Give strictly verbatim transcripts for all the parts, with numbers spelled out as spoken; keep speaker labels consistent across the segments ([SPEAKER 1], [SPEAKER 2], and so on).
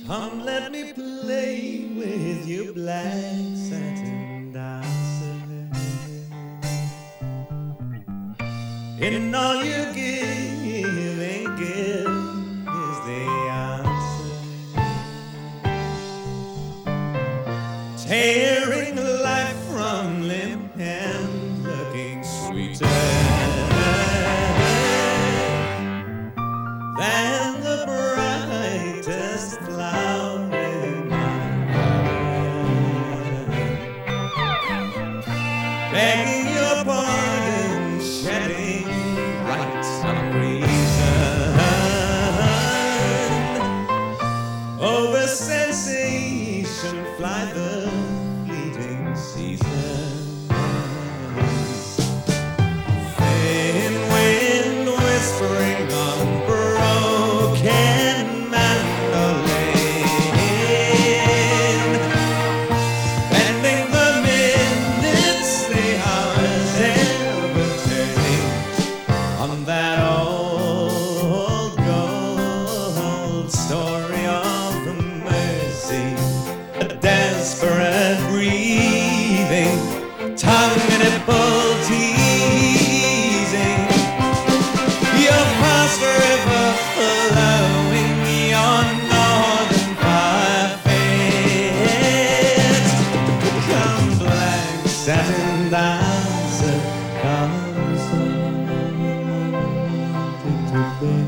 [SPEAKER 1] Come, let me play with your black satin dancer. In all you give and give is the answer. Tearing life from limb and looking sweeter than the brightest flower in my garden. Begging your pardon, shedding right unreason over sensation fly the fleeting seasons. Thin wind whispering on broken mandolin, bending the minutes, the hours, ever turning on that old gold story of mercy, a desperate breathing, tongue nipple teasing, your past forever allowing your northern fire fades. Come, black satin dancer, come something to bed.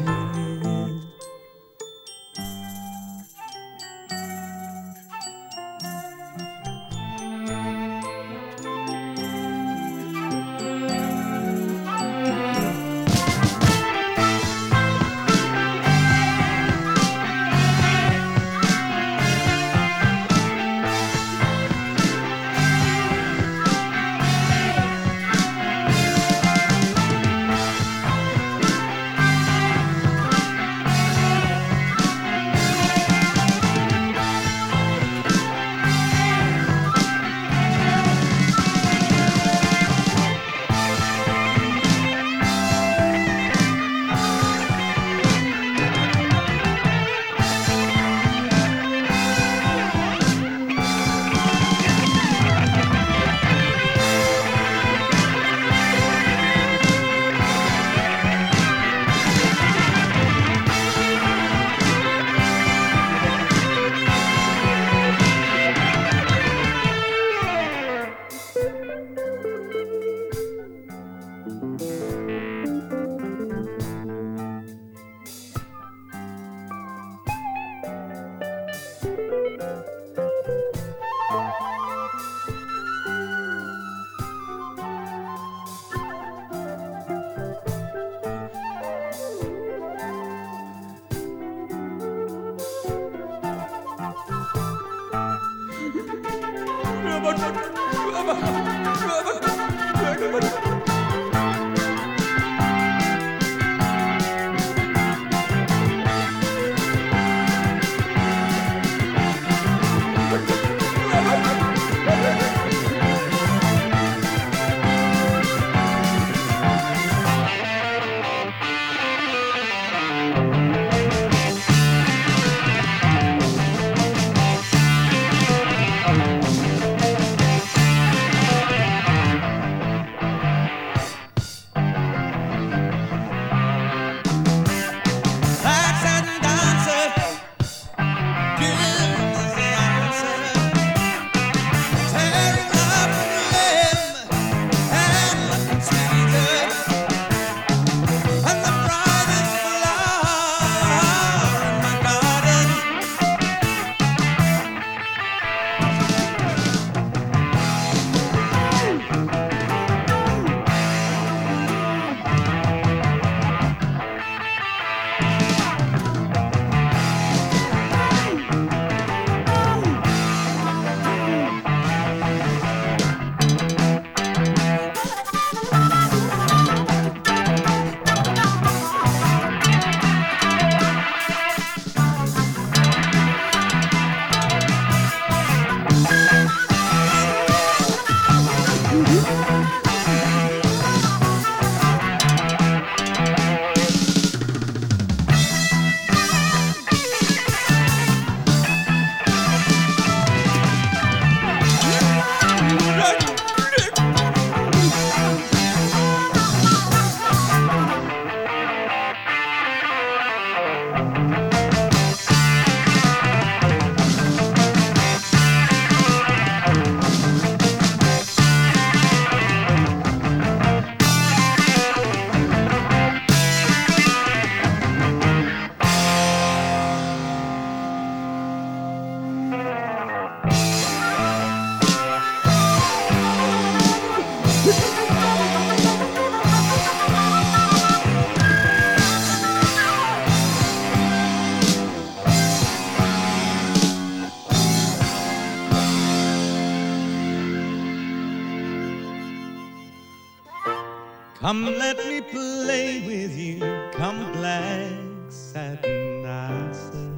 [SPEAKER 1] Come, let me play with you. Come, black satin dancer.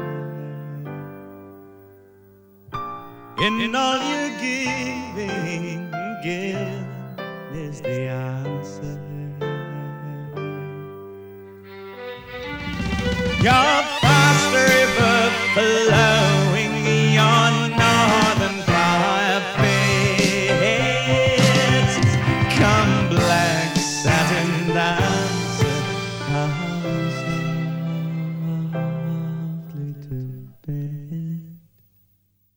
[SPEAKER 1] In all you're giving, give is the answer. You're